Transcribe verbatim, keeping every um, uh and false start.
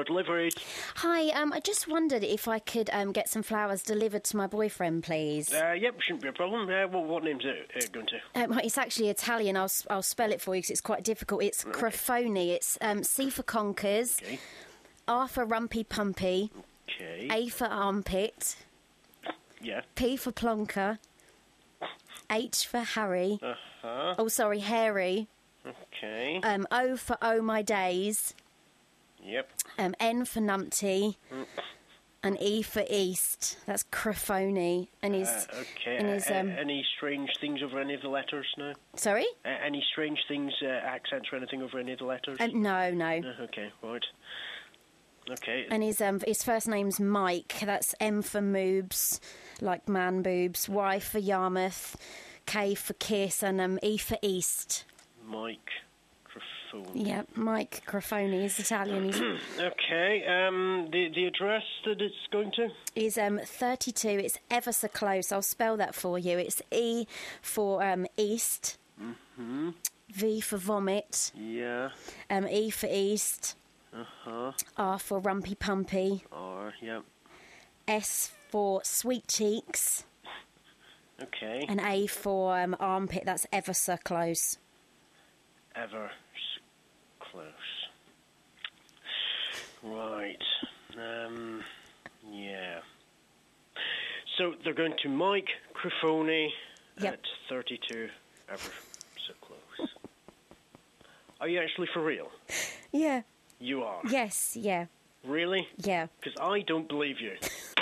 Flower Deliveries. Hi, um, I just wondered if I could um, get some flowers delivered to my boyfriend, please. Uh, yep, shouldn't be a problem. Uh, well, what name's it uh, going to? Um, it's actually Italian. I'll I'll spell it for you because it's quite difficult. It's Okay. Crofoni. It's um, C for conkers, Okay. R for rumpy pumpy, Okay. A for armpit, Yeah. P for plonker, H for Harry. Uh-huh. Oh, sorry, Harry. Okay. Um, O for Oh My Days. Yep. Um, N for numpty. Mm. And E for East. That's Crofoni. And his, Uh, okay. and his Uh, um. any strange things over any of the letters now? Sorry? Uh, any strange things, uh, accents or anything over any of the letters? Um, no, no. Uh, okay, right. Okay. And his um his first name's Mike. That's M for moobs, like man boobs. Y for Yarmouth. K for kiss, and um E for East. Mike Crofoni. Yeah, Mike Crofoni is Italian. He's Okay. Um, the the address that it's going to? Is um thirty-two. It's ever so close. I'll spell that for you. It's E for um East. Mm-hmm. V for vomit. Yeah. Um E for East. Uh-huh. R for rumpy pumpy. Or, yep. S for sweet cheeks. Okay. And A for um, armpit. That's ever so close. Ever s- close. Right. Um, yeah. So they're going to Mike Crofoni Yep. at thirty-two Ever so close. Are you actually for real? Yeah. You are? Yes. Yeah. Really? Yeah. Because I don't believe you.